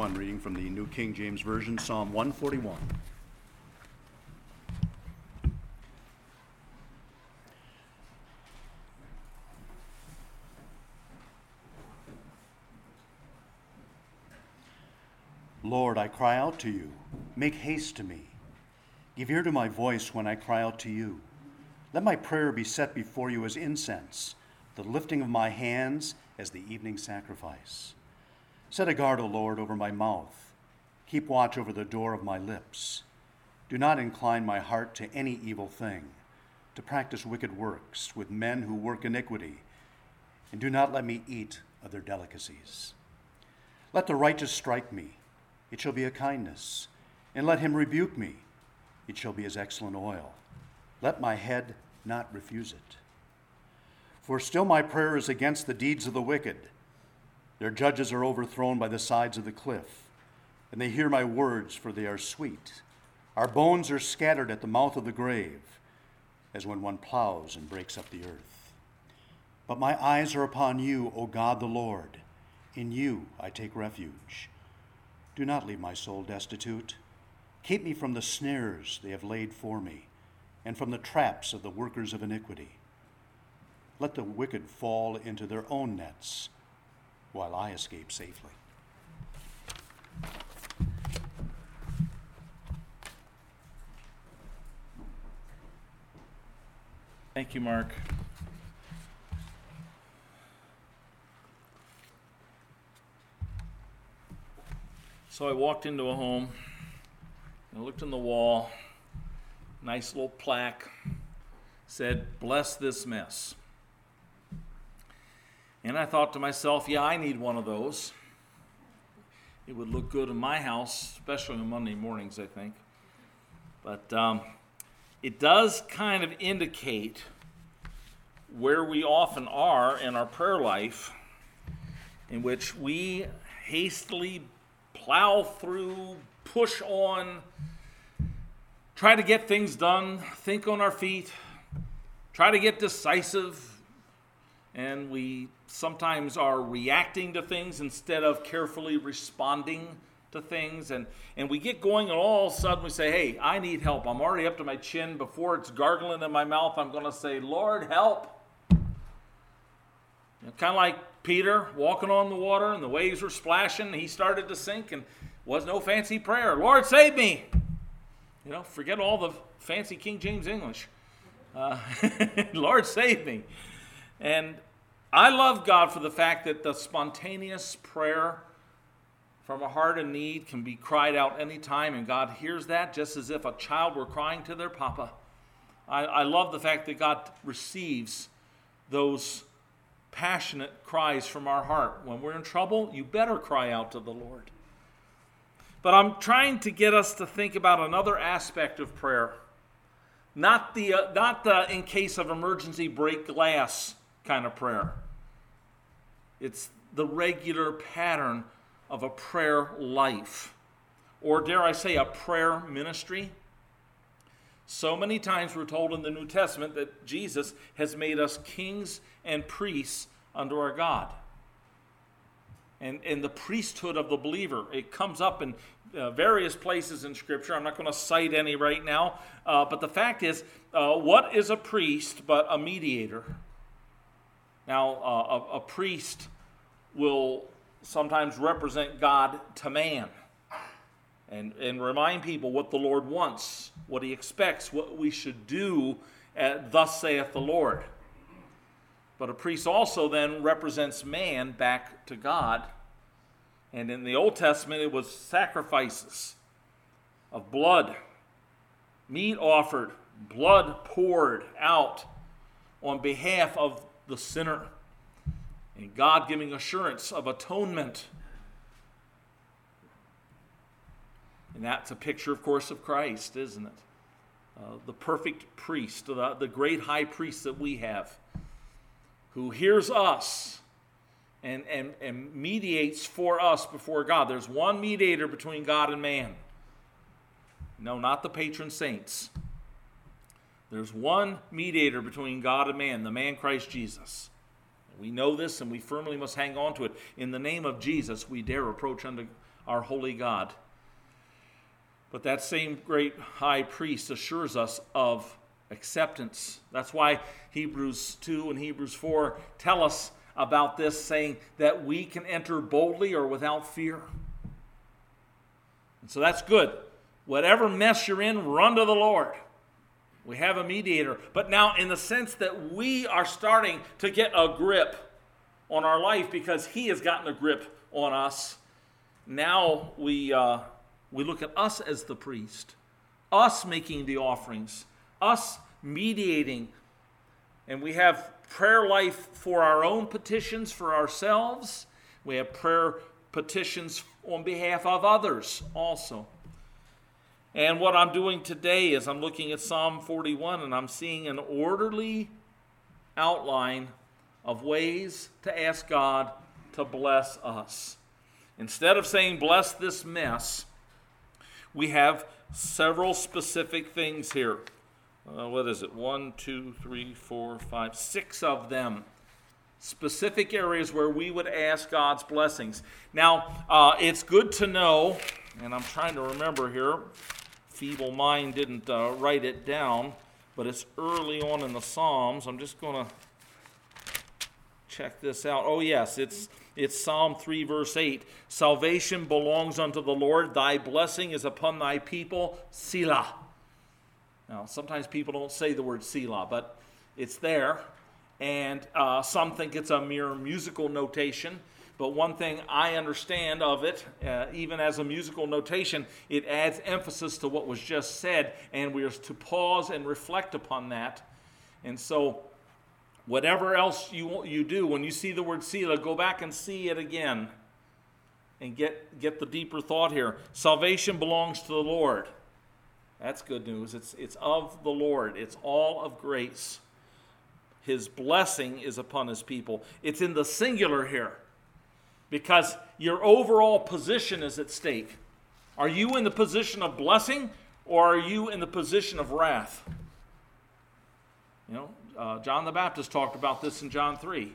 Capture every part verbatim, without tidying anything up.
forty-one, reading from the New King James Version, Psalm one forty-one. Lord, I cry out to you. Make haste to me. Give ear to my voice when I cry out to you. Let my prayer be set before you as incense, the lifting of my hands as the evening sacrifice. Set a guard, O Lord, over my mouth. Keep watch over the door of my lips. Do not incline my heart to any evil thing, to practice wicked works with men who work iniquity, and do not let me eat of their delicacies. Let the righteous strike me. It shall be a kindness, and let him rebuke me. It shall be as excellent oil. Let my head not refuse it. For still my prayer is against the deeds of the wicked. Their judges are overthrown by the sides of the cliff, and they hear my words, for they are sweet. Our bones are scattered at the mouth of the grave, as when one plows and breaks up the earth. But my eyes are upon you, O God the Lord. In you I take refuge. Do not leave my soul destitute. Keep me from the snares they have laid for me, and from the traps of the workers of iniquity. Let the wicked fall into their own nets, while I escape safely. Thank you, Mark. So I walked into a home, and I looked in the wall, nice little plaque, said, "Bless this mess." And I thought to myself, yeah, I need one of those. It would look good in my house, especially on Monday mornings, I think. But um, it does kind of indicate where we often are in our prayer life, in which we hastily plow through, push on, try to get things done, think on our feet, try to get decisive, and we sometimes are reacting to things instead of carefully responding to things, and, and we get going, and all of a sudden we say, hey, I need help. I'm already up to my chin. Before it's gargling in my mouth, I'm going to say, Lord, help. You know, kind of like Peter walking on the water, and the waves were splashing, and he started to sink, and was no fancy prayer. Lord, save me. You know, forget all the fancy King James English. Uh, Lord, save me. And I love God for the fact that the spontaneous prayer from a heart in need can be cried out anytime, and God hears that just as if a child were crying to their papa. I, I love the fact that God receives those passionate cries from our heart. When we're in trouble, you better cry out to the Lord. But I'm trying to get us to think about another aspect of prayer. Not the, uh, not the in case of emergency break glass kind of prayer. It's the regular pattern of a prayer life. Or dare I say, a prayer ministry. So many times we're told in the New Testament that Jesus has made us kings and priests unto our God. And, and the priesthood of the believer, it comes up in uh, various places in Scripture. I'm not going to cite any right now. Uh, but the fact is, uh, what is a priest but a mediator? Now, uh, a, a priest will sometimes represent God to man and, and remind people what the Lord wants, what he expects, what we should do, uh, thus saith the Lord. But a priest also then represents man back to God. And in the Old Testament, it was sacrifices of blood, meat offered, blood poured out on behalf of the sinner, and God giving assurance of atonement. And that's a picture, of course, of Christ, isn't it? Uh, the perfect priest, the, the great high priest that we have, who hears us and, and, and mediates for us before God. There's one mediator between God and man. No, not the patron saints. There's one mediator between God and man, the man Christ Jesus. We know this, and we firmly must hang on to it. In the name of Jesus, we dare approach unto our holy God. But that same great high priest assures us of acceptance. That's why Hebrews two and Hebrews four tell us about this, saying that we can enter boldly or without fear. And so that's good. Whatever mess you're in, run to the Lord. We have a mediator. But now in the sense that we are starting to get a grip on our life because he has gotten a grip on us, now we, uh, we look at us as the priest, us making the offerings, us mediating. And we have prayer life for our own petitions for ourselves. We have prayer petitions on behalf of others also. And what I'm doing today is I'm looking at Psalm forty-one and I'm seeing an orderly outline of ways to ask God to bless us. Instead of saying, bless this mess, we have several specific things here. Uh, what is it? One, two, three, four, five, six of them. Specific areas where we would ask God's blessings. Now, uh, it's good to know, and I'm trying to remember here, feeble mind didn't uh, write it down, but it's early on in the Psalms. I'm just going to check this out. Oh, yes, it's it's Psalm three, verse eight. Salvation belongs unto the Lord. Thy blessing is upon thy people. Selah. Now, sometimes people don't say the word Selah, but it's there. And uh, some think it's a mere musical notation. But one thing I understand of it, uh, even as a musical notation, it adds emphasis to what was just said, and we are to pause and reflect upon that. And so, whatever else you you do, when you see the word Selah, go back and see it again, and get get the deeper thought here. Salvation belongs to the Lord. That's good news. It's it's of the Lord. It's all of grace. His blessing is upon his people. It's in the singular here, because your overall position is at stake. Are you in the position of blessing, or are you in the position of wrath? You know, uh, John the Baptist talked about this in John three.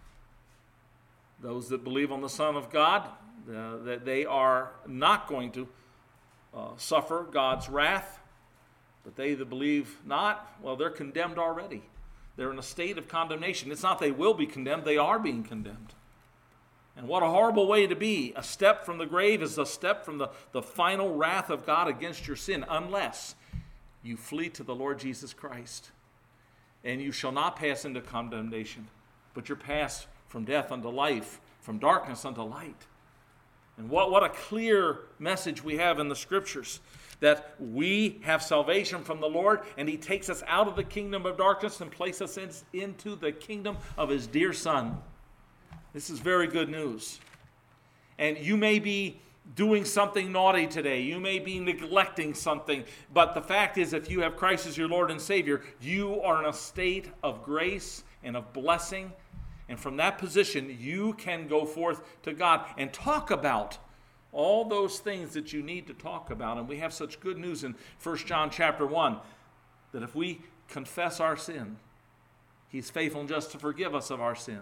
Those that believe on the Son of God, uh, that they are not going to uh, suffer God's wrath, but they that believe not, well, they're condemned already. They're in a state of condemnation. It's not they will be condemned, they are being condemned. And what a horrible way to be. A step from the grave is a step from the, the final wrath of God against your sin, unless you flee to the Lord Jesus Christ. And you shall not pass into condemnation, but you're passed from death unto life, from darkness unto light. And what, what a clear message we have in the Scriptures, that we have salvation from the Lord, and he takes us out of the kingdom of darkness and places us in, into the kingdom of his dear Son. This is very good news. And you may be doing something naughty today. You may be neglecting something. But the fact is, if you have Christ as your Lord and Savior, you are in a state of grace and of blessing. And from that position, you can go forth to God and talk about all those things that you need to talk about. And we have such good news in First John chapter one, that if we confess our sin, he's faithful and just to forgive us of our sin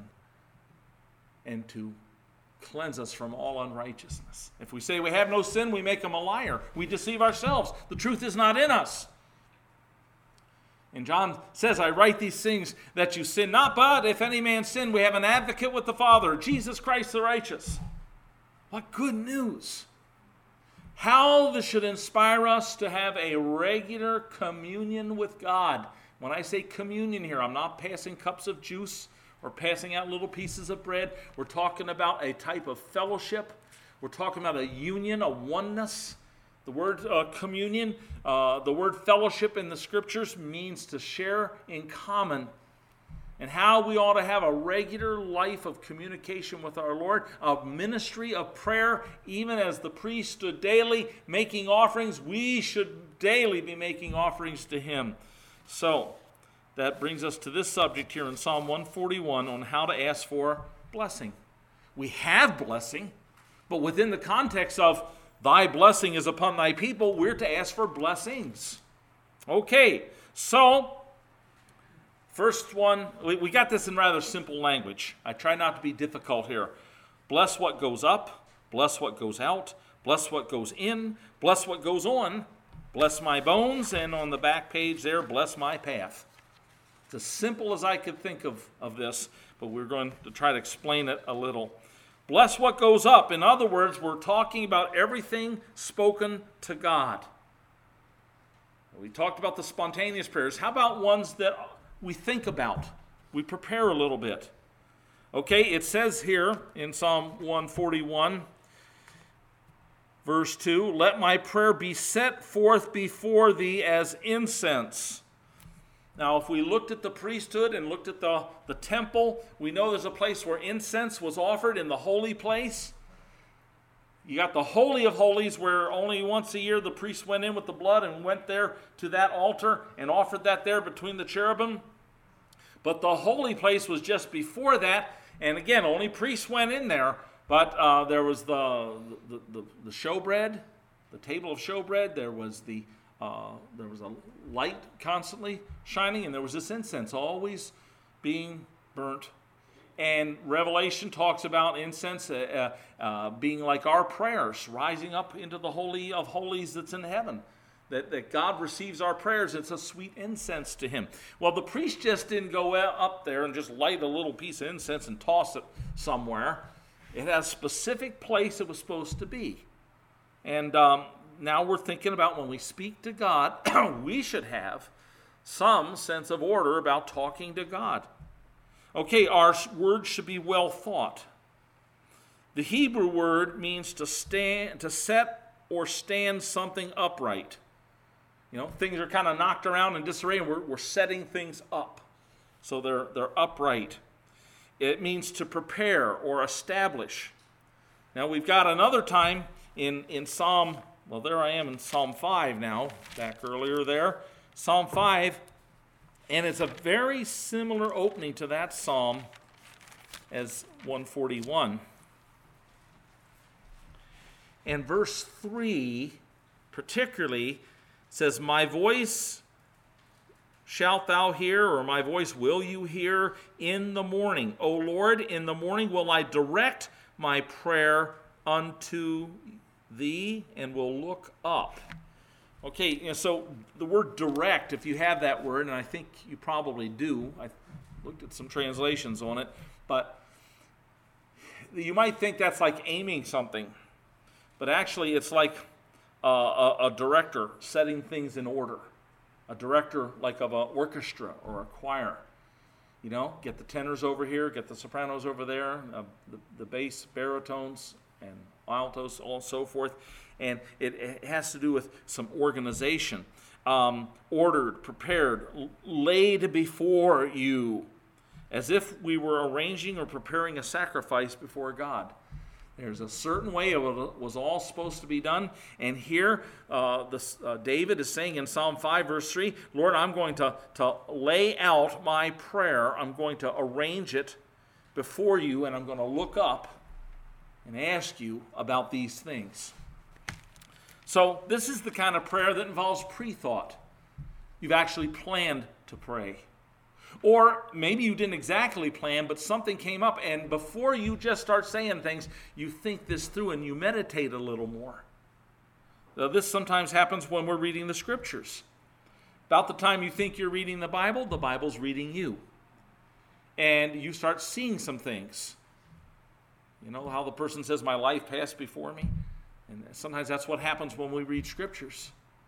and to cleanse us from all unrighteousness. If we say we have no sin, we make him a liar. We deceive ourselves. The truth is not in us. And John says, I write these things that you sin not, but if any man sin, we have an advocate with the Father, Jesus Christ the righteous. What good news. How this should inspire us to have a regular communion with God. When I say communion here, I'm not passing cups of juice or passing out little pieces of bread. We're talking about a type of fellowship. We're talking about a union, a oneness. The word uh, communion, uh, the word fellowship in the Scriptures means to share in common. And how we ought to have a regular life of communication with our Lord, a ministry of prayer. Even as the priest stood daily making offerings, we should daily be making offerings to him. So, that brings us to this subject here in Psalm one forty-one on how to ask for blessing. We have blessing, but within the context of thy blessing is upon thy people, we're to ask for blessings. Okay, so first one, we got this in rather simple language. I try not to be difficult here. Bless what goes up, bless what goes out, Bless what goes in, bless what goes on, bless my bones, and on the back page there, bless my path. It's as simple as I could think of, of this, but we're going to try to explain it a little. Bless what goes up. In other words, we're talking about everything spoken to God. We talked about the spontaneous prayers. How about ones that we think about? We prepare a little bit. Okay, it says here in Psalm one forty-one, verse two, let my prayer be set forth before thee as incense. Now, if we looked at the priesthood and looked at the, the temple, we know there's a place where incense was offered in the holy place. You got the Holy of Holies, where only once a year the priest went in with the blood and went there to that altar and offered that there between the cherubim. But the holy place was just before that, and again, only priests went in there. But uh, there was the the, the the showbread, the table of showbread. There was the uh, there was a light constantly shining, and there was this incense always being burnt. And Revelation talks about incense uh, uh, being like our prayers, rising up into the Holy of Holies that's in heaven. That, that God receives our prayers. It's a sweet incense to him. Well, the priest just didn't go up there and just light a little piece of incense and toss it somewhere. It has a specific place it was supposed to be. And um, now we're thinking about when we speak to God, we should have some sense of order about talking to God. Okay, our words should be well thought. The Hebrew word means to stand, to set or stand something upright. You know, things are kind of knocked around in disarray, and we're, we're setting things up. So they're, they're upright. It means to prepare or establish. Now, we've got another time in, in Psalm, well, there I am in Psalm five now, back earlier there. Psalm five, and it's a very similar opening to that psalm as one forty-one. And verse three, particularly, says, my voice shalt thou hear, or my voice will you hear in the morning. O Lord, in the morning will I direct my prayer unto thee, and will look up. Okay, you know, so the word direct, if you have that word, and I think you probably do, I looked at some translations on it, but you might think that's like aiming something, but actually it's like uh, a, a director setting things in order, a director like of an orchestra or a choir. You know, get the tenors over here, get the sopranos over there, uh, the, the bass, baritones, and altos, all so forth. And it, it has to do with some organization. Um, ordered, prepared, laid before you, as if we were arranging or preparing a sacrifice before God. There's a certain way it was all supposed to be done. And here, uh, this, uh, David is saying in Psalm five, verse three, Lord, I'm going to, to lay out my prayer. I'm going to arrange it before you, and I'm going to look up and ask you about these things. So this is the kind of prayer that involves pre-thought. You've actually planned to pray. Or maybe you didn't exactly plan, but something came up, and before you just start saying things, you think this through and you meditate a little more. Now, this sometimes happens when we're reading the Scriptures. About the time you think you're reading the Bible, the Bible's reading you. And you start seeing some things. You know how the person says, my life passed before me? And sometimes that's what happens when we read Scriptures.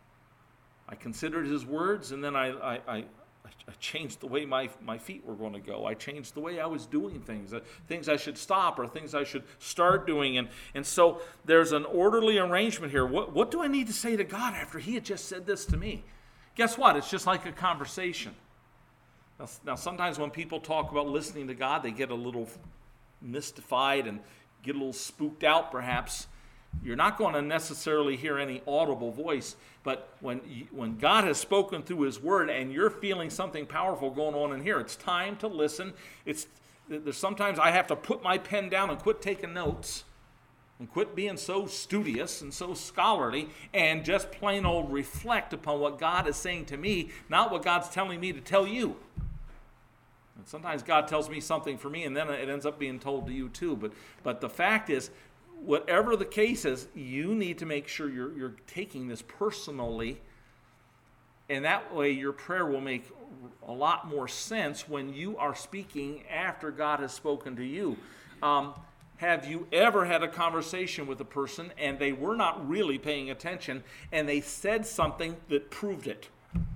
I considered his words, and then I, I, I, I changed the way my, my feet were going to go. I changed the way I was doing things, uh, things I should stop or things I should start doing. And, and so there's an orderly arrangement here. What, what do I need to say to God after he had just said this to me? Guess what? It's just like a conversation. Now, now sometimes when people talk about listening to God, they get a little mystified and get a little spooked out perhaps. You're not going to necessarily hear any audible voice, but when you, when God has spoken through his word and you're feeling something powerful going on in here, it's time to listen. It's there's sometimes I have to put my pen down and quit taking notes and quit being so studious and so scholarly and just plain old reflect upon what God is saying to me, not what God's telling me to tell you. And sometimes God tells me something for me and then it ends up being told to you too, but but the fact is, whatever the case is, you need to make sure you're, you're taking this personally, and that way your prayer will make a lot more sense when you are speaking after God has spoken to you. Um, have you ever had a conversation with a person and they were not really paying attention and they said something that proved it?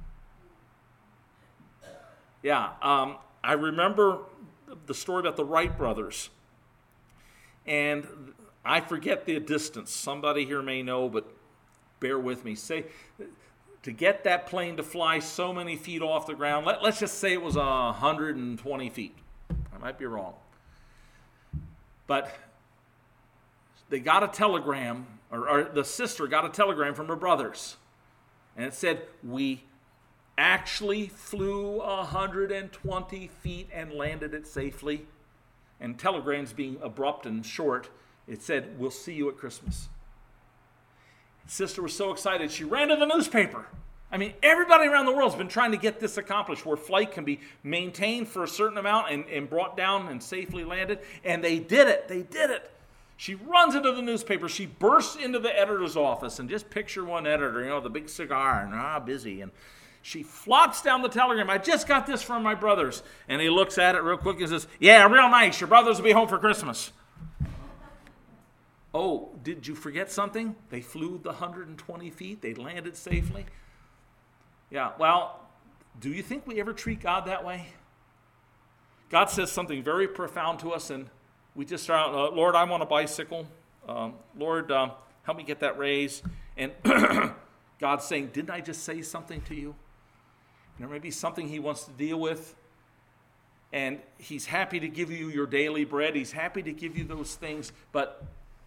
Yeah, um, I remember the story about the Wright brothers. And I forget the distance. Somebody here may know, but bear with me. Say, to get that plane to fly so many feet off the ground, let, let's just say it was one hundred twenty feet. I might be wrong. But they got a telegram, or, or the sister got a telegram from her brothers. And it said, we actually flew one hundred twenty feet and landed it safely. And telegrams being abrupt and short, it said, we'll see you at Christmas. Sister was so excited, she ran to the newspaper. I mean, everybody around the world has been trying to get this accomplished, where flight can be maintained for a certain amount and, and brought down and safely landed. And they did it. They did it. She runs into the newspaper. She bursts into the editor's office. And just picture one editor, you know, the big cigar and ah, busy. And she flops down the telegram. I just got this from my brothers. And he looks at it real quick and says, yeah, real nice. Your brothers will be home for Christmas. Oh, did you forget something? They flew the one hundred twenty feet. They landed safely. Yeah, well, do you think we ever treat God that way? God says something very profound to us, and we just start, uh, Lord, I want a bicycle. Um, Lord, um, help me get that raise. And God's saying, didn't I just say something to you? And there may be something he wants to deal with. And he's happy to give you your daily bread. He's happy to give you those things. But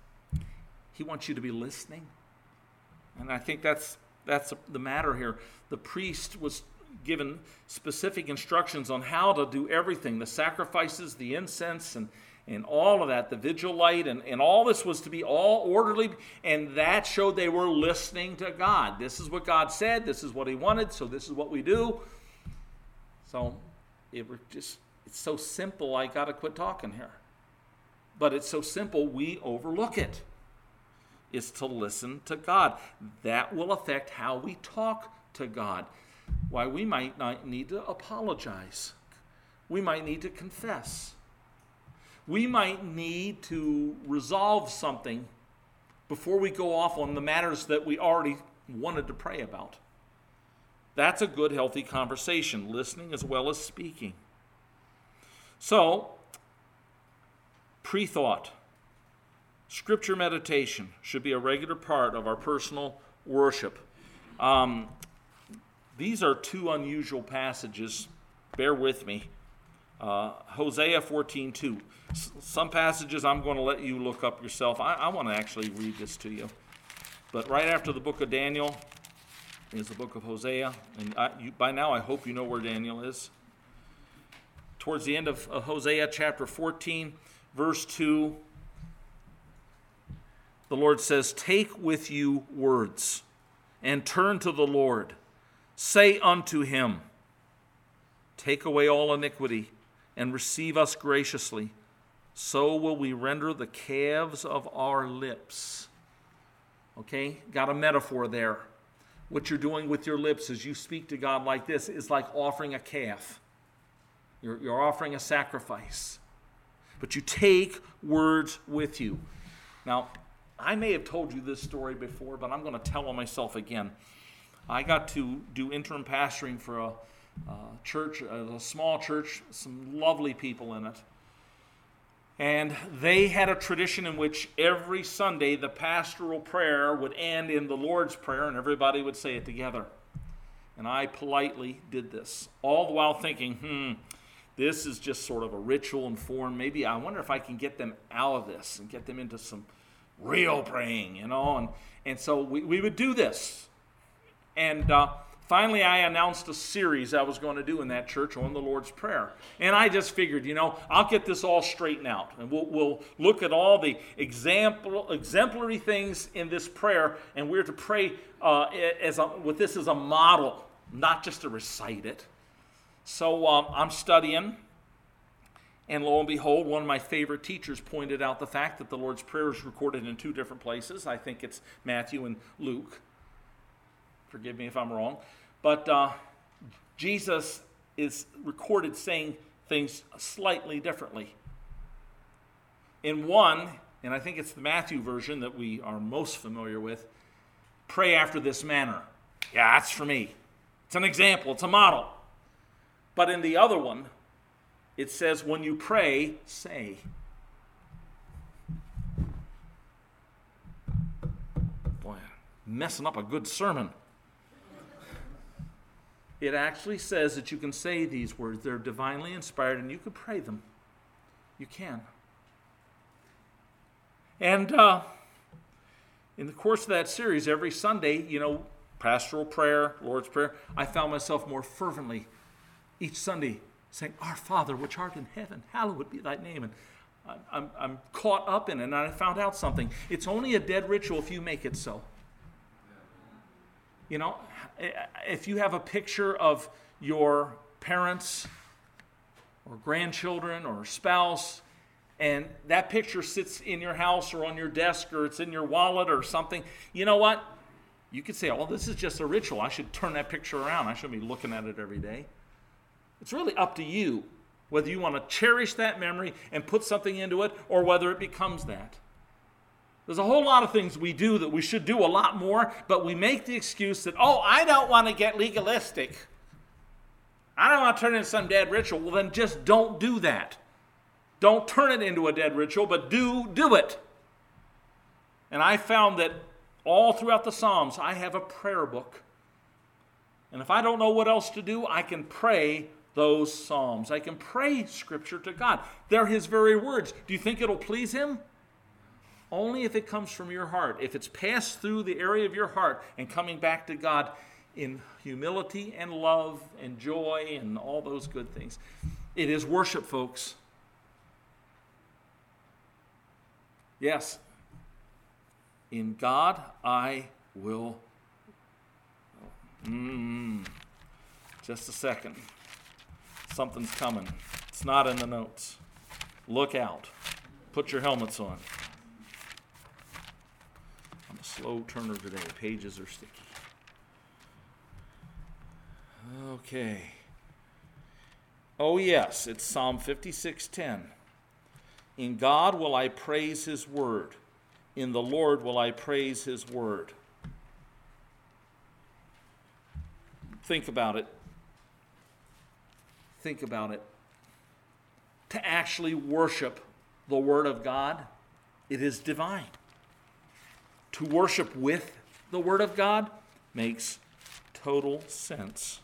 he wants you to be listening. And I think that's that's the matter here. The priest was given specific instructions on how to do everything. The sacrifices, the incense, and, and all of that. The vigil light, and, and all this was to be all orderly. And that showed they were listening to God. This is what God said. This is what he wanted. So this is what we do. So it were just it's so simple, I got to quit talking here. But it's so simple, we overlook it. Is to listen to God. That will affect how we talk to God. Why, we might not need to apologize. We might need to confess. We might need to resolve something before we go off on the matters that we already wanted to pray about. That's a good, healthy conversation, listening as well as speaking. So, pre-thought. Scripture meditation should be a regular part of our personal worship. Um, these are two unusual passages. Bear with me. Uh, Hosea fourteen two. S- some passages I'm going to let you look up yourself. I, I want to actually read this to you. But right after the book of Daniel is the book of Hosea. And I, you, by now I hope you know where Daniel is. Towards the end of uh, Hosea chapter fourteen, verse two, the Lord says, take with you words and turn to the Lord. Say unto him, take away all iniquity and receive us graciously. So will we render the calves of our lips. Okay, got a metaphor there. What you're doing with your lips as you speak to God like this is like offering a calf. You're, you're offering a sacrifice. But you take words with you. Now, I may have told you this story before, but I'm going to tell it myself again. I got to do interim pastoring for a, a church, a, a small church, some lovely people in it. And they had a tradition in which every Sunday the pastoral prayer would end in the Lord's Prayer, and everybody would say it together. And I politely did this, all the while thinking, hmm, this is just sort of a ritual and form. Maybe I wonder if I can get them out of this and get them into some real praying, you know, and, and so we, we would do this. And uh, finally I announced a series I was going to do in that church on the Lord's Prayer. And I just figured, you know, I'll get this all straightened out. And we'll, we'll look at all the example, exemplary things in this prayer, and we're to pray uh, as a, with this as a model, not just to recite it. So um, I'm studying, And lo and behold, one of my favorite teachers pointed out the fact that the Lord's Prayer is recorded in two different places. I think it's Matthew and Luke. Forgive me if I'm wrong. But uh, Jesus is recorded saying things slightly differently. In one, and I think it's the Matthew version that we are most familiar with, pray after this manner. Yeah, that's for me. It's an example. It's a model. But in the other one, it says, when you pray, say. Boy, messing up a good sermon. It actually says that you can say these words. They're divinely inspired, and you can pray them. You can. And uh, in the course of that series, every Sunday, you know, pastoral prayer, Lord's Prayer, I found myself more fervently each Sunday saying, Our Father, which art in heaven, hallowed be thy name. And I'm, I'm caught up in it, and I found out something. It's only a dead ritual if you make it so. You know, if you have a picture of your parents or grandchildren or spouse, and that picture sits in your house or on your desk or it's in your wallet or something, you know what? You could say, oh, this is just a ritual. I should turn that picture around. I shouldn't be looking at it every day. It's really up to you whether you want to cherish that memory and put something into it or whether it becomes that. There's a whole lot of things we do that we should do a lot more, but we make the excuse that, oh, I don't want to get legalistic. I don't want to turn it into some dead ritual. Well, then just don't do that. Don't turn it into a dead ritual, but do do it. And I found that all throughout the Psalms, I have a prayer book. And if I don't know what else to do, I can pray those Psalms. I can pray Scripture to God. They're His very words. Do you think it'll please Him? Only if it comes from your heart. If it's passed through the area of your heart and coming back to God in humility and love and joy and all those good things. It is worship, folks. Yes. In God I will. Mm, just a second. Something's coming. It's not in the notes. Look out. Put your helmets on. I'm a slow turner today. Pages are sticky. Okay. Oh yes, it's Psalm fifty-six ten. In God will I praise His word. In the Lord will I praise His word. Think about it. Think about it. To actually worship the Word of God, it is divine. To worship with the Word of God makes total sense.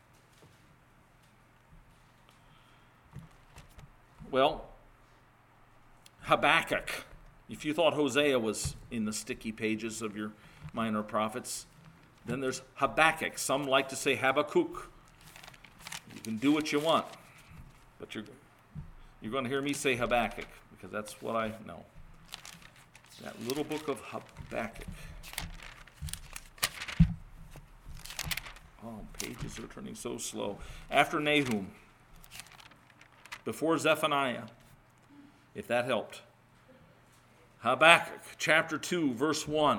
Well, Habakkuk. If you thought Hosea was in the sticky pages of your minor prophets, then there's Habakkuk. Some like to say Habakkuk. You can do what you want, but you're you're going to hear me say Habakkuk because that's what I know. That little book of Habakkuk. Oh, pages are turning so slow. After Nahum, before Zephaniah, if that helped. Habakkuk, chapter two, verse one.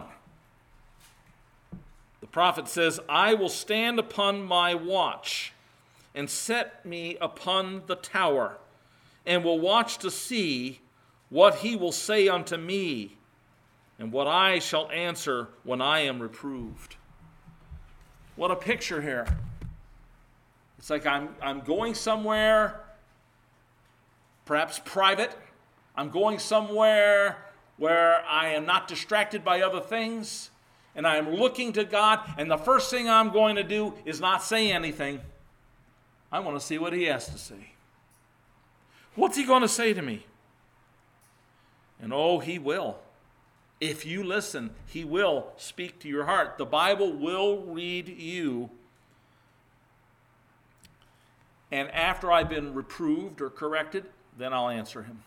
The prophet says, I will stand upon my watch and set me upon the tower, and will watch to see what he will say unto me, and what I shall answer when I am reproved. What a picture here. It's like I'm, I'm going somewhere, perhaps private. I'm going somewhere where I am not distracted by other things, and I am looking to God, and the first thing I'm going to do is not say anything. I want to see what He has to say. What's He going to say to me? And oh, He will. If you listen, He will speak to your heart. The Bible will read you. And after I've been reproved or corrected, then I'll answer Him.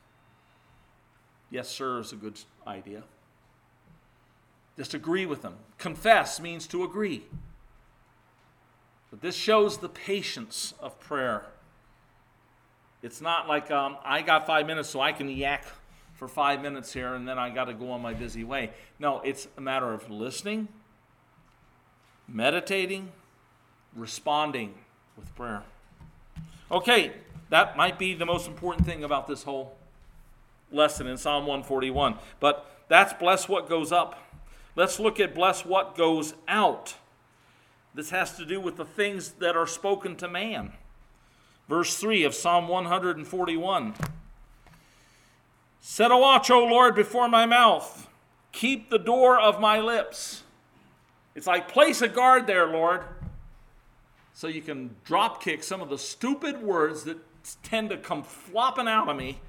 Yes, sir, is a good idea. Just agree with Him. Confess means to agree. But this shows the patience of prayer. It's not like um, I got five minutes so I can yak for five minutes here and then I got to go on my busy way. No, it's a matter of listening, meditating, responding with prayer. Okay, that might be the most important thing about this whole lesson in Psalm one forty-one. But that's bless what goes up. Let's look at bless what goes out. This has to do with the things that are spoken to man. Verse three of Psalm one forty-one. Set a watch, O Lord, before my mouth. Keep the door of my lips. It's like place a guard there, Lord, so you can drop kick some of the stupid words that tend to come flopping out of me.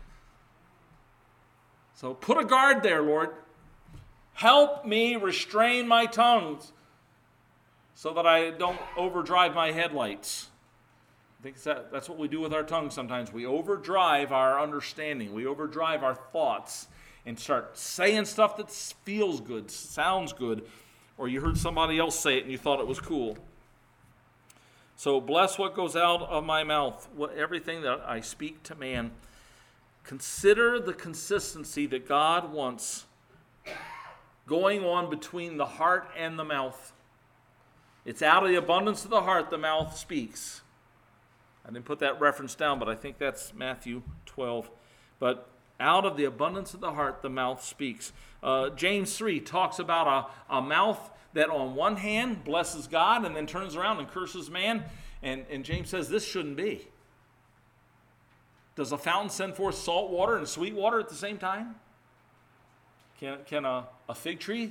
So put a guard there, Lord. Help me restrain my tongues so that I don't overdrive my headlights. I think that, that's what we do with our tongue sometimes. We overdrive our understanding. We overdrive our thoughts and start saying stuff that feels good, sounds good, or you heard somebody else say it and you thought it was cool. So bless what goes out of my mouth, what, everything that I speak to man. Consider the consistency that God wants going on between the heart and the mouth. It's out of the abundance of the heart the mouth speaks. I didn't put that reference down, but I think that's Matthew twelve. But out of the abundance of the heart the mouth speaks. Uh, James three talks about a, a mouth that on one hand blesses God and then turns around and curses man. And, and James says this shouldn't be. Does a fountain send forth salt water and sweet water at the same time? Can, can a, a fig tree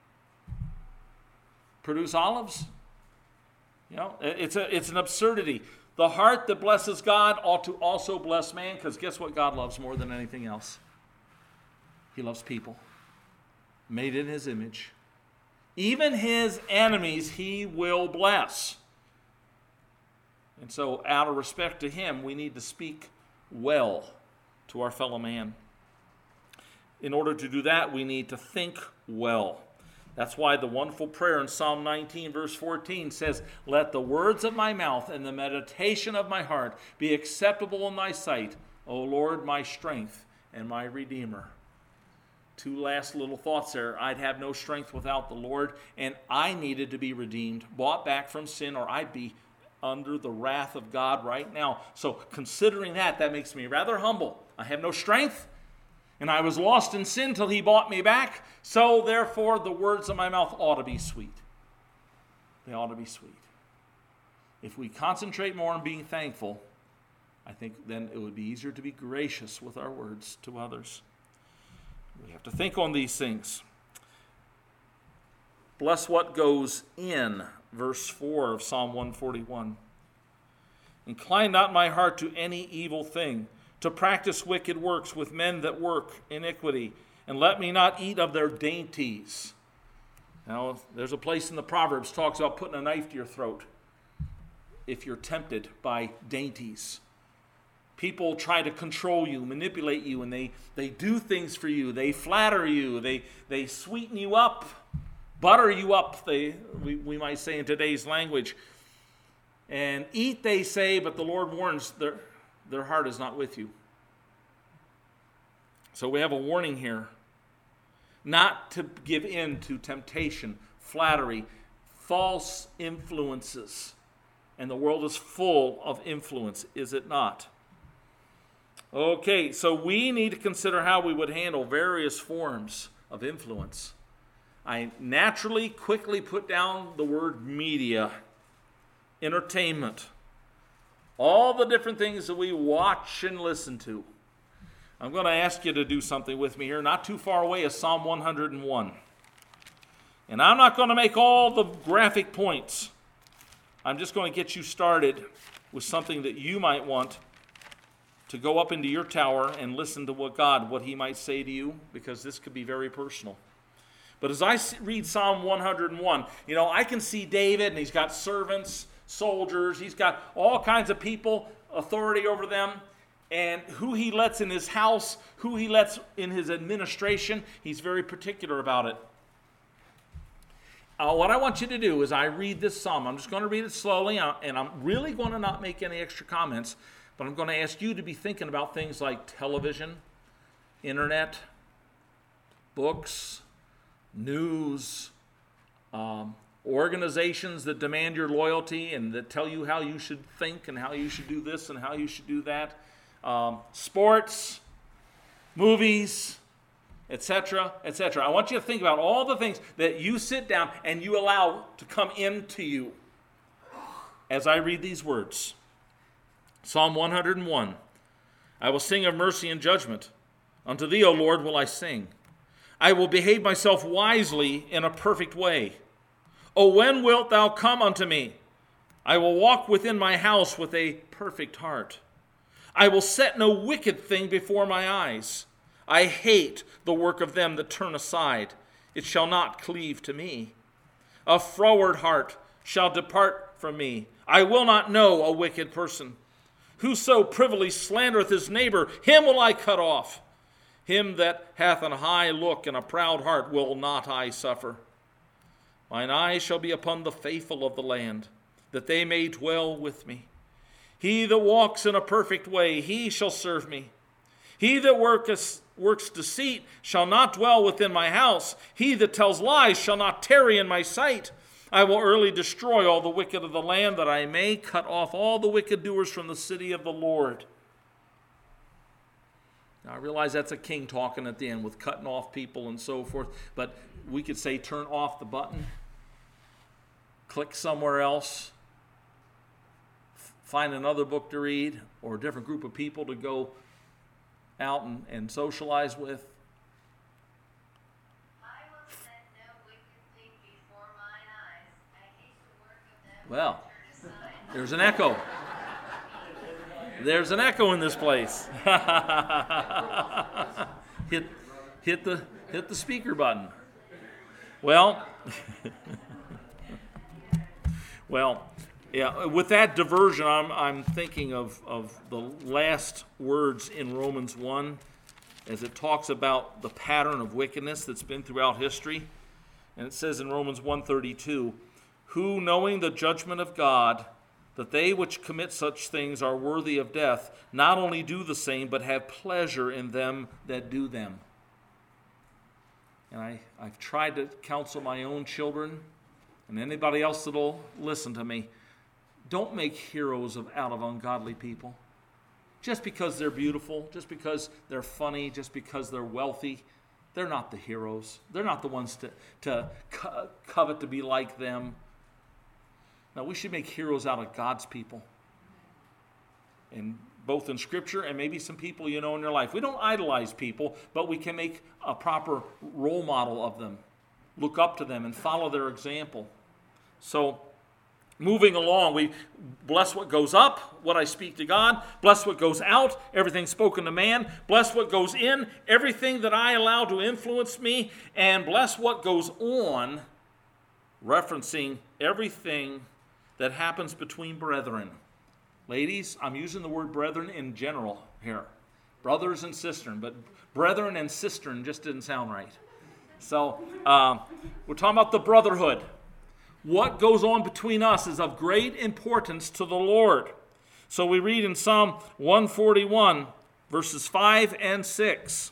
produce olives? You know, it's a it's an absurdity. The heart that blesses God ought to also bless man, because guess what God loves more than anything else? He loves people, made in his image. Even his enemies he will bless. And so out of respect to him, we need to speak well to our fellow man. In order to do that, we need to think well. That's why the wonderful prayer in Psalm nineteen, verse fourteen says, let the words of my mouth and the meditation of my heart be acceptable in thy sight, O Lord, my strength and my Redeemer. Two last little thoughts there. I'd have no strength without the Lord, and I needed to be redeemed, bought back from sin, or I'd be under the wrath of God right now. So considering that, that makes me rather humble. I have no strength, and I was lost in sin till he bought me back. So therefore, the words of my mouth ought to be sweet. They ought to be sweet. If we concentrate more on being thankful, I think then it would be easier to be gracious with our words to others. We have to think on these things. Bless what goes in, verse four of Psalm one forty-one. Incline not my heart to any evil thing, to practice wicked works with men that work iniquity, and let me not eat of their dainties. Now, there's a place in the Proverbs talks about putting a knife to your throat if you're tempted by dainties. People try to control you, manipulate you, and they, they do things for you. They flatter you. They, they sweeten you up, butter you up, they, we, we might say in today's language. And eat, they say, but the Lord warns their, their heart is not with you. So we have a warning here. Not to give in to temptation, flattery, false influences. And the world is full of influence, is it not? Okay, so we need to consider how we would handle various forms of influence. I naturally quickly put down the word media, entertainment, all the different things that we watch and listen to. I'm going to ask you to do something with me here. Not too far away is Psalm one hundred one. And I'm not going to make all the graphic points. I'm just going to get you started with something that you might want to go up into your tower and listen to what God, what he might say to you, because this could be very personal. But as I read Psalm one hundred one, you know, I can see David, and he's got servants, soldiers, he's got all kinds of people, authority over them, and who he lets in his house, who he lets in his administration, he's very particular about it. Uh, what I want you to do is I read this psalm. I'm just going to read it slowly, and I'm really going to not make any extra comments, but But I'm going to ask you to be thinking about things like television, internet, books, news, um, organizations that demand your loyalty and that tell you how you should think and how you should do this and how you should do that, um, sports, movies, et cetera, et cetera. I want you to think about all the things that you sit down and you allow to come into you as I read these words. Psalm one hundred one, I will sing of mercy and judgment. Unto thee, O Lord, will I sing. I will behave myself wisely in a perfect way. O when wilt thou come unto me? I will walk within my house with a perfect heart. I will set no wicked thing before my eyes. I hate the work of them that turn aside. It shall not cleave to me. A froward heart shall depart from me. I will not know a wicked person. Whoso privily slandereth his neighbor, him will I cut off. Him that hath an high look and a proud heart will not I suffer. Mine eyes shall be upon the faithful of the land, that they may dwell with me. He that walks in a perfect way, he shall serve me. He that worketh, works deceit shall not dwell within my house. He that tells lies shall not tarry in my sight. I will early destroy all the wicked of the land, that I may cut off all the wicked doers from the city of the Lord. Now, I realize that's a king talking at the end with cutting off people and so forth, but we could say turn off the button, click somewhere else, f- find another book to read, or a different group of people to go out and, and socialize with. I will set no wicked thing before mine eyes. I hate the work of them Well, that turn aside. there's an echo. There's an echo in this place. hit, hit the, hit the speaker button. Well, well, yeah. With that diversion, I'm I'm thinking of of the last words in Romans one, as it talks about the pattern of wickedness that's been throughout history, and it says in Romans one thirty-two, who knowing the judgment of God, that they which commit such things are worthy of death, not only do the same, but have pleasure in them that do them. And I, I've tried to counsel my own children, and anybody else that will listen to me, don't make heroes of, out of ungodly people. Just because they're beautiful, just because they're funny, just because they're wealthy, they're not the heroes. They're not the ones to, to co- covet to be like them. Now, we should make heroes out of God's people, and both in Scripture and maybe some people you know in your life. We don't idolize people, but we can make a proper role model of them, look up to them, and follow their example. So, moving along, we bless what goes up, what I speak to God. Bless what goes out, everything spoken to man. Bless what goes in, everything that I allow to influence me. And bless what goes on, referencing everything that happens between brethren. Ladies, I'm using the word brethren in general here. Brothers and sisters, but brethren and cistern just didn't sound right. So um, we're talking about the brotherhood. What goes on between us is of great importance to the Lord. So we read in Psalm one forty-one, verses five and six.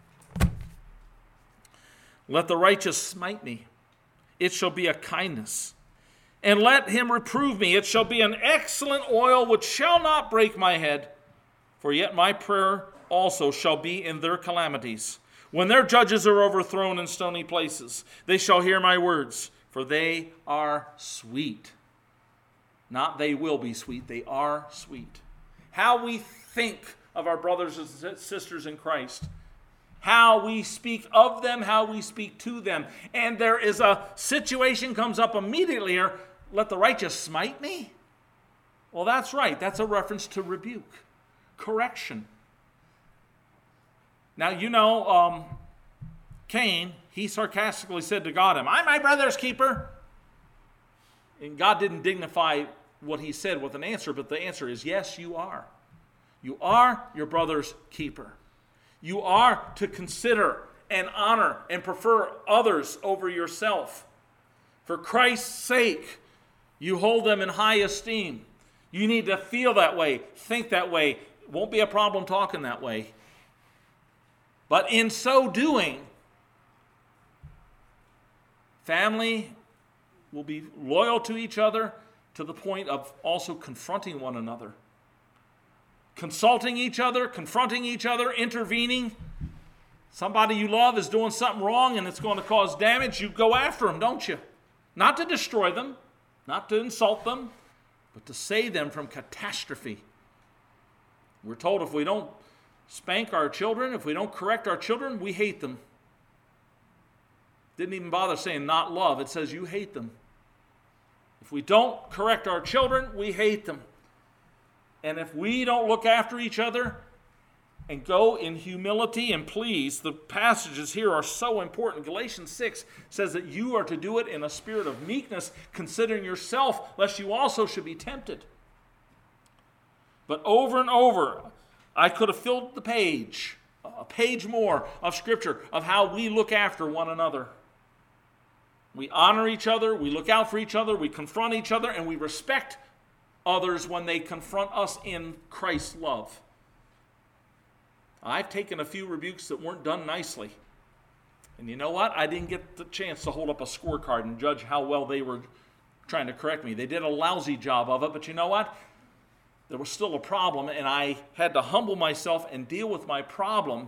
Let the righteous smite me. It shall be a kindness. And let him reprove me. It shall be an excellent oil which shall not break my head. For yet my prayer also shall be in their calamities. When their judges are overthrown in stony places, they shall hear my words, for they are sweet. Not they will be sweet, they are sweet. How we think of our brothers and sisters in Christ, how we speak of them, how we speak to them. And there is a situation comes up immediately here, let the righteous smite me? Well, that's right. That's a reference to rebuke, correction. Now, you know, um, Cain, he sarcastically said to God, am I my brother's keeper? And God didn't dignify what he said with an answer, but the answer is yes, you are. You are your brother's keeper. You are to consider and honor and prefer others over yourself. For Christ's sake, you hold them in high esteem. You need to feel that way, think that way. It won't be a problem talking that way. But in so doing, family will be loyal to each other to the point of also confronting one another. Consulting each other, confronting each other, intervening. Somebody you love is doing something wrong and it's going to cause damage. You go after them, don't you? Not to destroy them, not to insult them, but to save them from catastrophe. We're told if we don't spank our children, if we don't correct our children, we hate them. Didn't even bother saying not love. It says you hate them. If we don't correct our children, we hate them. And if we don't look after each other and go in humility and please, the passages here are so important. Galatians six says that you are to do it in a spirit of meekness, considering yourself, lest you also should be tempted. But over and over, I could have filled the page, a page more of Scripture, of how we look after one another. We honor each other, we look out for each other, we confront each other, and we respect others when they confront us in Christ's love. I've taken a few rebukes that weren't done nicely. And you know what? I didn't get the chance to hold up a scorecard and judge how well they were trying to correct me. They did a lousy job of it, but you know what? There was still a problem, and I had to humble myself and deal with my problem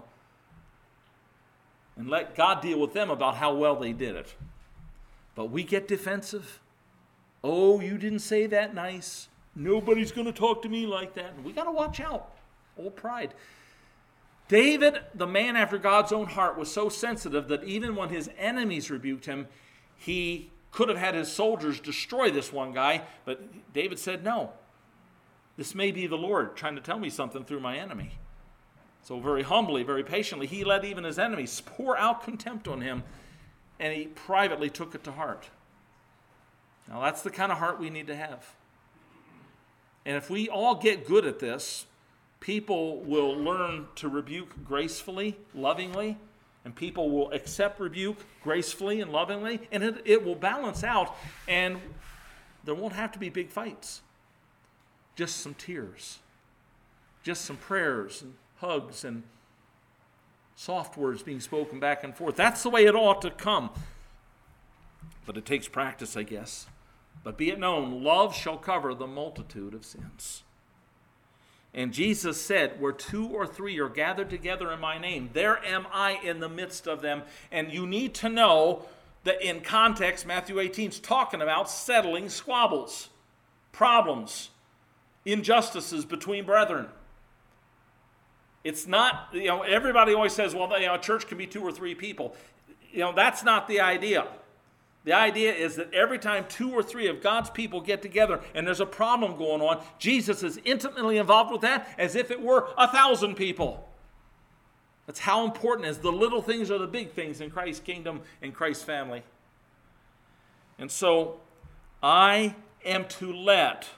and let God deal with them about how well they did it. But we get defensive. Oh, you didn't say that nice. Nobody's going to talk to me like that. And we got to watch out. Old pride. David, the man after God's own heart, was so sensitive that even when his enemies rebuked him, he could have had his soldiers destroy this one guy. But David said, no, this may be the Lord trying to tell me something through my enemy. So very humbly, very patiently, he let even his enemies pour out contempt on him, and he privately took it to heart. Now that's the kind of heart we need to have. And if we all get good at this, people will learn to rebuke gracefully, lovingly, and people will accept rebuke gracefully and lovingly, and it, it will balance out, and there won't have to be big fights. Just some tears, just some prayers and hugs and soft words being spoken back and forth. That's the way it ought to come. But it takes practice, I guess. But be it known, love shall cover the multitude of sins. And Jesus said, where two or three are gathered together in my name, there am I in the midst of them. And you need to know that in context, Matthew eighteen is talking about settling squabbles, problems, injustices between brethren. It's not, you know, everybody always says, well, you know, a church can be two or three people. You know, that's not the idea. The idea is that every time two or three of God's people get together and there's a problem going on, Jesus is intimately involved with that as if it were a thousand people. That's how important it is. The little things are the big things in Christ's kingdom and Christ's family. And so I am to let,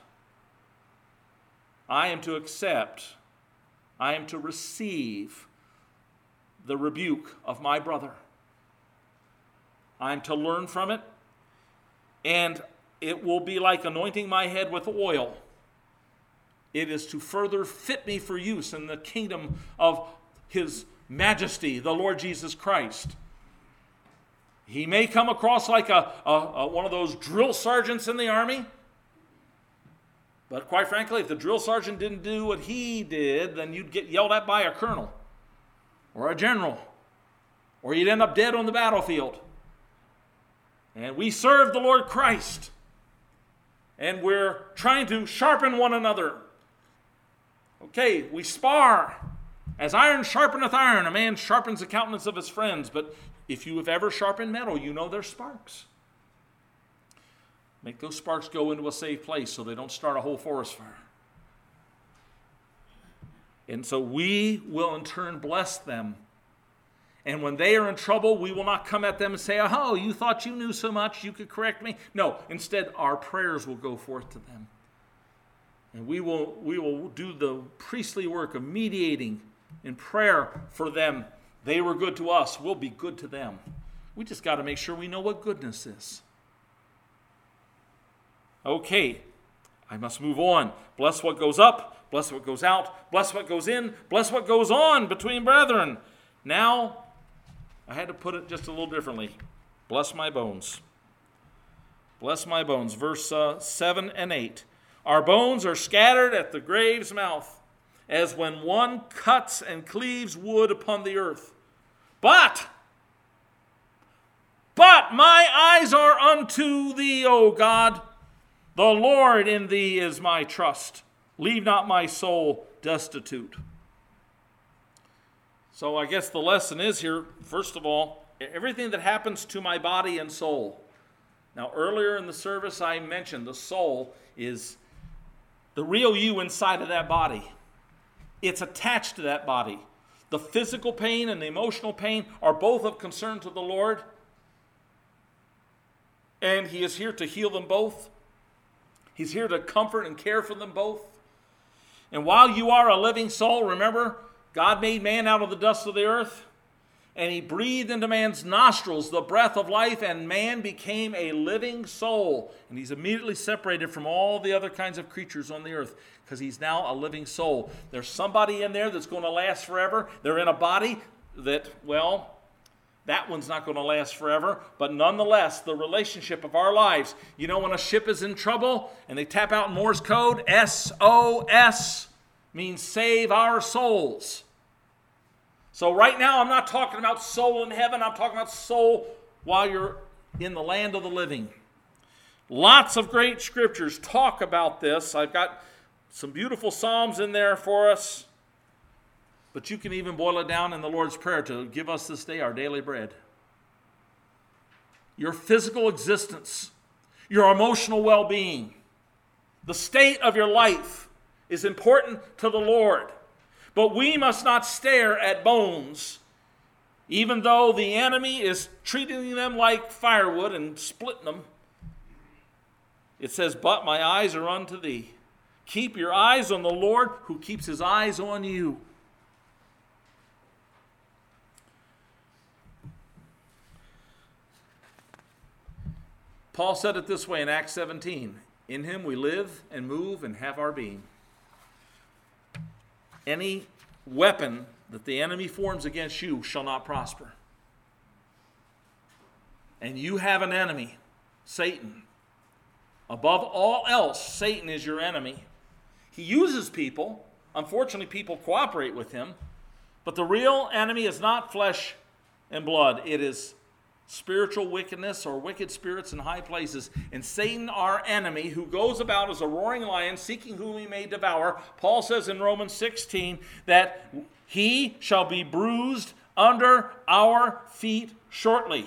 I am to accept, I am to receive the rebuke of my brother. I'm to learn from it, and it will be like anointing my head with oil. It is to further fit me for use in the kingdom of His Majesty, the Lord Jesus Christ. He may come across like a, a, a one of those drill sergeants in the army, but quite frankly, if the drill sergeant didn't do what he did, then you'd get yelled at by a colonel or a general, or you'd end up dead on the battlefield. And we serve the Lord Christ. And we're trying to sharpen one another. Okay, we spar. As iron sharpeneth iron, a man sharpens the countenance of his friends. But if you have ever sharpened metal, you know there's sparks. Make those sparks go into a safe place so they don't start a whole forest fire. And so we will in turn bless them. And when they are in trouble, we will not come at them and say, oh, you thought you knew so much, you could correct me. No, instead, our prayers will go forth to them. And we will, we will do the priestly work of mediating in prayer for them. They were good to us, we'll be good to them. We just got to make sure we know what goodness is. Okay, I must move on. Bless what goes up, bless what goes out, bless what goes in, bless what goes on between brethren. Now, I had to put it just a little differently. Bless my bones. Bless my bones. Verse uh, seven and eight. Our bones are scattered at the grave's mouth, as when one cuts and cleaves wood upon the earth. But, but my eyes are unto thee, O God. The Lord in thee is my trust. Leave not my soul destitute. So I guess the lesson is here, first of all, everything that happens to my body and soul. Now, earlier in the service, I mentioned the soul is the real you inside of that body. It's attached to that body. The physical pain and the emotional pain are both of concern to the Lord. And He is here to heal them both. He's here to comfort and care for them both. And while you are a living soul, remember, God made man out of the dust of the earth. And He breathed into man's nostrils the breath of life, and man became a living soul. And he's immediately separated from all the other kinds of creatures on the earth because he's now a living soul. There's somebody in there that's going to last forever. They're in a body that, well, that one's not going to last forever. But nonetheless, the relationship of our lives, you know, when a ship is in trouble and they tap out Morse code, S O S means save our souls. So right now, I'm not talking about soul in heaven. I'm talking about soul while you're in the land of the living. Lots of great scriptures talk about this. I've got some beautiful psalms in there for us. But you can even boil it down in the Lord's Prayer to give us this day our daily bread. Your physical existence, your emotional well-being, the state of your life is important to the Lord. But we must not stare at bones, even though the enemy is treating them like firewood and splitting them. It says, but my eyes are unto thee. Keep your eyes on the Lord, who keeps his eyes on you. Paul said it this way in Acts seventeen. In him we live and move and have our being. Any weapon that the enemy forms against you shall not prosper. And you have an enemy, Satan. Above all else, Satan is your enemy. He uses people. Unfortunately, people cooperate with him. But the real enemy is not flesh and blood. It is spiritual wickedness or wicked spirits in high places. And Satan, our enemy, who goes about as a roaring lion, seeking whom he may devour, Paul says in Romans sixteen that he shall be bruised under our feet shortly.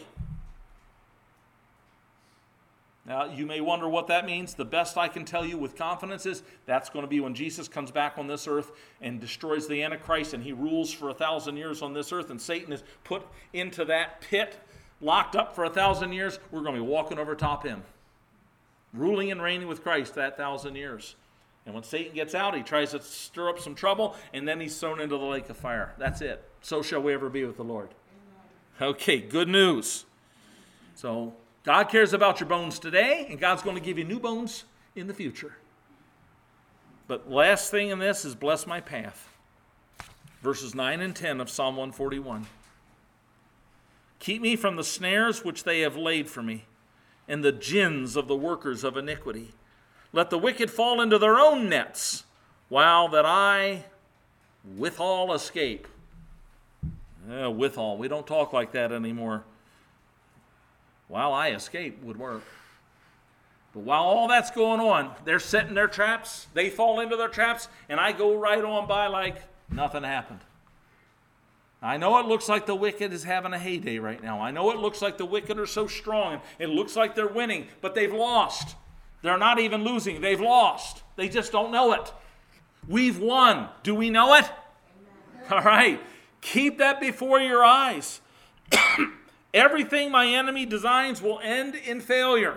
Now, you may wonder what that means. The best I can tell you with confidence is that's going to be when Jesus comes back on this earth and destroys the Antichrist, and he rules for a thousand years on this earth, and Satan is put into that pit, locked up for a thousand years. We're going to be walking over top him, ruling and reigning with Christ that thousand years. And when Satan gets out, he tries to stir up some trouble, and then he's thrown into the lake of fire. That's it. So shall we ever be with the Lord. Okay, good news. So God cares about your bones today, and God's going to give you new bones in the future. But last thing in this is bless my path. Verses nine and ten of Psalm one forty-one. Keep me from the snares which they have laid for me, and the gins of the workers of iniquity. Let the wicked fall into their own nets, while that I withal escape. Uh, withal, we don't talk like that anymore. While I escape would work. But while all that's going on, they're setting their traps, they fall into their traps, and I go right on by like nothing happened. I know it looks like the wicked is having a heyday right now. I know it looks like the wicked are so strong. It looks like they're winning, but they've lost. They're not even losing. They've lost. They just don't know it. We've won. Do we know it? Amen. All right. Keep that before your eyes. Everything my enemy designs will end in failure.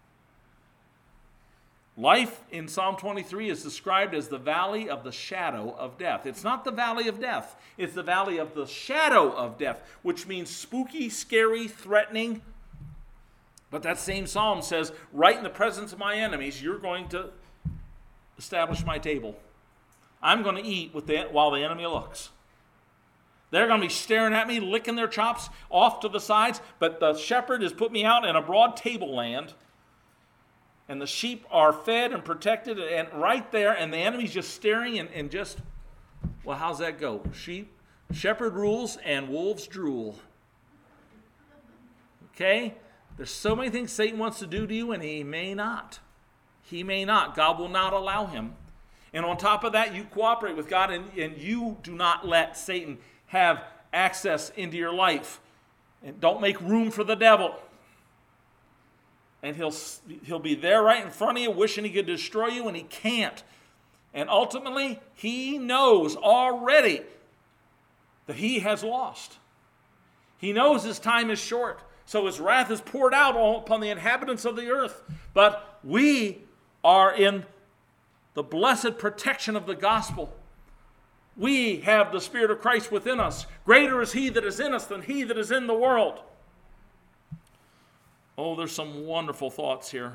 Life in Psalm twenty-three is described as the valley of the shadow of death. It's not the valley of death. It's the valley of the shadow of death, which means spooky, scary, threatening. But that same psalm says, right in the presence of my enemies, you're going to establish my table. I'm going to eat with the, while the enemy looks. They're going to be staring at me, licking their chops off to the sides, but the shepherd has put me out in a broad tableland, and the sheep are fed and protected and right there, and the enemy's just staring and, and just, well, how's that go? Sheep, shepherd rules and wolves drool. Okay? There's so many things Satan wants to do to you, and he may not. He may not. God will not allow him. And on top of that, you cooperate with God, and, and you do not let Satan have access into your life. And don't make room for the devil. And he'll, he'll be there right in front of you, wishing he could destroy you, and he can't. And ultimately, he knows already that he has lost. He knows his time is short. So his wrath is poured out upon the inhabitants of the earth. But we are in the blessed protection of the gospel. We have the Spirit of Christ within us. Greater is he that is in us than he that is in the world. Oh, there's some wonderful thoughts here.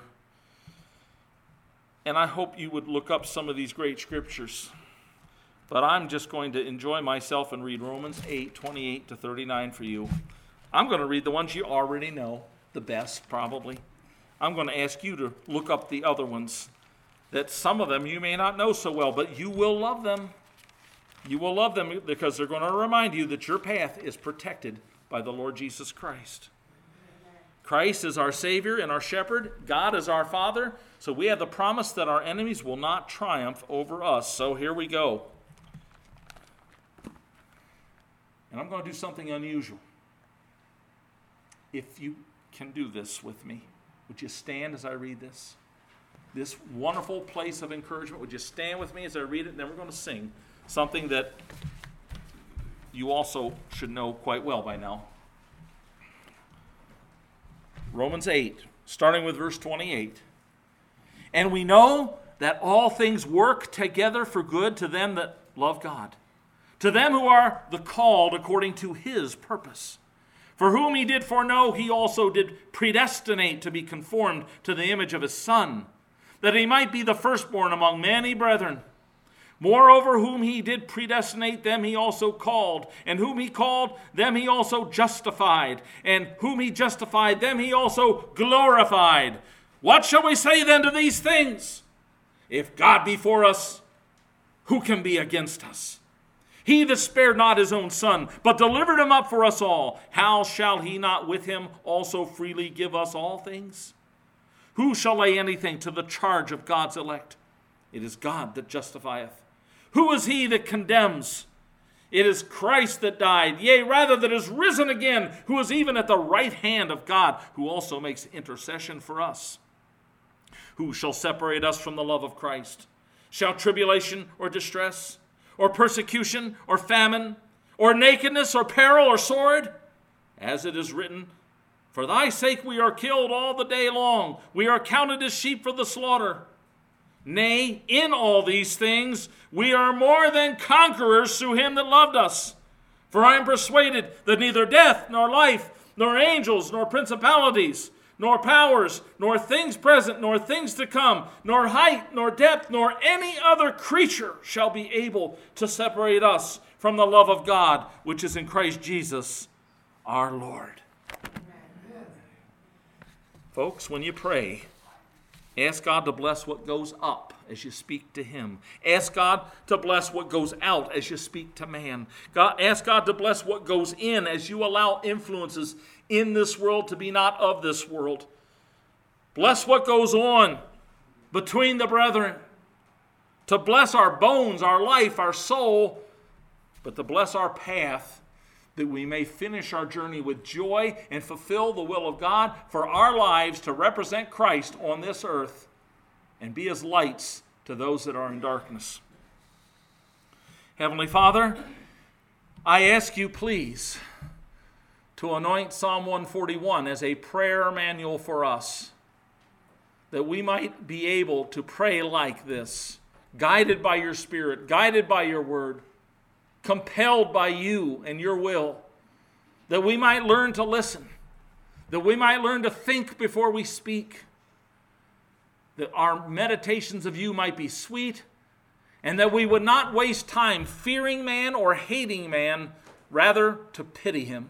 And I hope you would look up some of these great scriptures. But I'm just going to enjoy myself and read Romans eight, twenty-eight to thirty-nine for you. I'm going to read the ones you already know, the best probably. I'm going to ask you to look up the other ones, that some of them you may not know so well, but you will love them. You will love them because they're going to remind you that your path is protected by the Lord Jesus Christ. Christ is our Savior and our Shepherd. God is our Father. So we have the promise that our enemies will not triumph over us. So here we go. And I'm going to do something unusual. If you can do this with me, would you stand as I read this? This wonderful place of encouragement. Would you stand with me as I read it? And then we're going to sing something that you also should know quite well by now. Romans eight, starting with verse twenty-eight. And we know that all things work together for good to them that love God, to them who are the called according to his purpose. For whom he did foreknow, he also did predestinate to be conformed to the image of his Son, that he might be the firstborn among many brethren. Moreover, whom he did predestinate, them he also called. And whom he called, them he also justified. And whom he justified, them he also glorified. What shall we say then to these things? If God be for us, who can be against us? He that spared not his own Son, but delivered him up for us all, how shall he not with him also freely give us all things? Who shall lay anything to the charge of God's elect? It is God that justifieth. Who is he that condemns? It is Christ that died, yea, rather that is risen again, who is even at the right hand of God, who also makes intercession for us. Who shall separate us from the love of Christ? Shall tribulation or distress, or persecution, or famine, or nakedness, or peril, or sword? As it is written, for thy sake we are killed all the day long. We are counted as sheep for the slaughter. Nay, in all these things we are more than conquerors through him that loved us. For I am persuaded that neither death, nor life, nor angels, nor principalities, nor powers, nor things present, nor things to come, nor height, nor depth, nor any other creature shall be able to separate us from the love of God, which is in Christ Jesus our Lord. Amen. Folks, when you pray, ask God to bless what goes up as you speak to him. Ask God to bless what goes out as you speak to man. God, ask God to bless what goes in as you allow influences in this world to be not of this world. Bless what goes on between the brethren. To bless our bones, our life, our soul, but to bless our path, that we may finish our journey with joy and fulfill the will of God for our lives to represent Christ on this earth and be as lights to those that are in darkness. Heavenly Father, I ask you, please, to anoint Psalm one forty-one as a prayer manual for us, that we might be able to pray like this, guided by your Spirit, guided by your word, compelled by you and your will, that we might learn to listen, that we might learn to think before we speak, that our meditations of you might be sweet, and that we would not waste time fearing man or hating man, rather to pity him.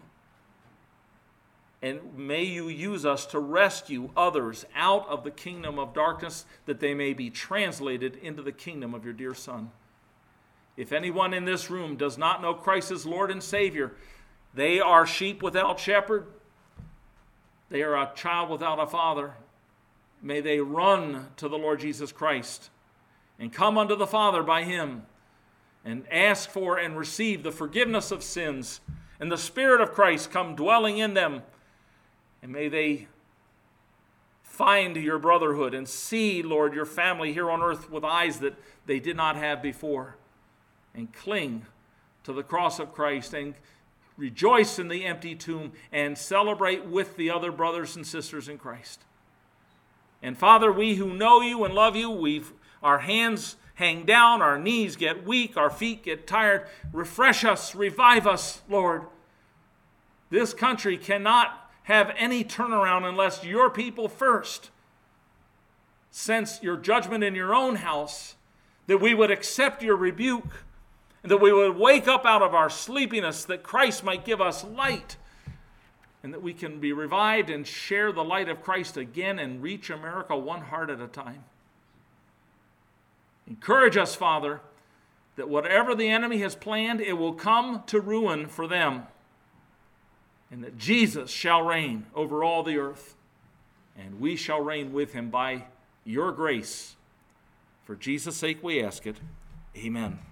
And may you use us to rescue others out of the kingdom of darkness, that they may be translated into the kingdom of your dear Son. If anyone in this room does not know Christ as Lord and Savior, they are sheep without shepherd. They are a child without a father. May they run to the Lord Jesus Christ and come unto the Father by him and ask for and receive the forgiveness of sins, and the Spirit of Christ come dwelling in them. And may they find your brotherhood and see, Lord, your family here on earth with eyes that they did not have before, and cling to the cross of Christ and rejoice in the empty tomb and celebrate with the other brothers and sisters in Christ. And Father, we who know you and love you, we've our hands hang down, our knees get weak, our feet get tired. Refresh us, revive us, Lord. This country cannot have any turnaround unless your people first sense your judgment in your own house, that we would accept your rebuke, and that we would wake up out of our sleepiness, that Christ might give us light, and that we can be revived and share the light of Christ again and reach America one heart at a time. Encourage us, Father, that whatever the enemy has planned, it will come to ruin for them, and that Jesus shall reign over all the earth, and we shall reign with him by your grace. For Jesus' sake we ask it. Amen.